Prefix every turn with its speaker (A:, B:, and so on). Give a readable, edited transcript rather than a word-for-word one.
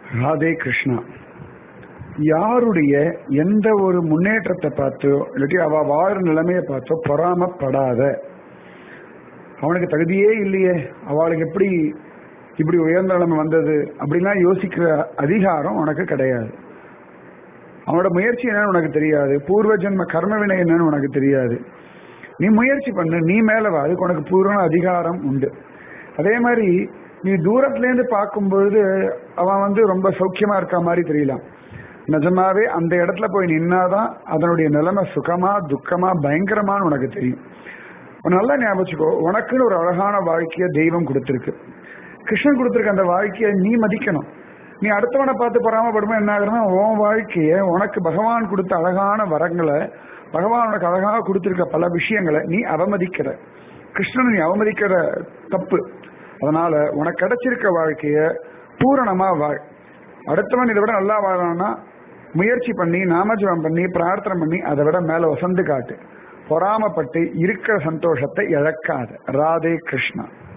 A: ராதே கிருஷ்ணா. யாருடைய எந்த ஒரு முன்னேற்றத்தை பார்த்தோ இல்லாட்டி அவ வாழ நிலைமையை பார்த்தோ பொறாமப்படாத. அவனுக்கு தகுதியே இல்லையே, அவளுக்கு எப்படி இப்படி உயர்ந்த நிலைமை வந்தது அப்படின்லாம் யோசிக்கிற அதிகாரம் உனக்கு கிடையாது. அவனோட முயற்சி என்னன்னு உனக்கு தெரியாது, பூர்வ ஜென்ம கர்மவினை என்னன்னு உனக்கு தெரியாது. நீ முயற்சி பண்ணு, நீ மேல வா, அதுக்கு உனக்கு பூர்வ அதிகாரம் உண்டு. அதே மாதிரி நீ தூரத்துலேருந்து பார்க்கும்பொழுது அவன் ரொம்ப சௌக்கியமா இருக்க மாதிரி தெரியலாம். நிஜமாவே அந்த இடத்துல போய் நின்னாதான் அதனுடைய நிலைமை சுகமா துக்கமா பயங்கரமானு உனக்கு தெரியும். நல்லா ஞாபகிச்சுக்கோ, உனக்குன்னு ஒரு அழகான வாழ்க்கைய தெய்வம் கொடுத்துருக்கு. கிருஷ்ணன் கொடுத்துருக்க அந்த வாழ்க்கையை நீ மதிக்கணும். நீ அடுத்தவனை பார்த்து பொறாமப்படுமா என்ன ஆகுறனா, உன் வாழ்க்கைய உனக்கு பகவான் கொடுத்த அழகான வரங்களை, பகவான் உனக்கு அழகாக கொடுத்துருக்க பல விஷயங்களை நீ அவமதிக்கிற. கிருஷ்ணன் நீ அவமதிக்கிற தப்பு. அதனால உனக்கு கிடைச்சிருக்க வாழ்க்கைய பூரணமா வாழ். அடுத்தவன் இதை விட நல்லா வாழணும்னா முயற்சி பண்ணி நாமஜபம் பண்ணி பிரார்த்தனை பண்ணி அதை விட மேல வசந்து காட்டு. பொறாமப்பட்டு இருக்கிற சந்தோஷத்தை இழக்காது. ராதே கிருஷ்ணா.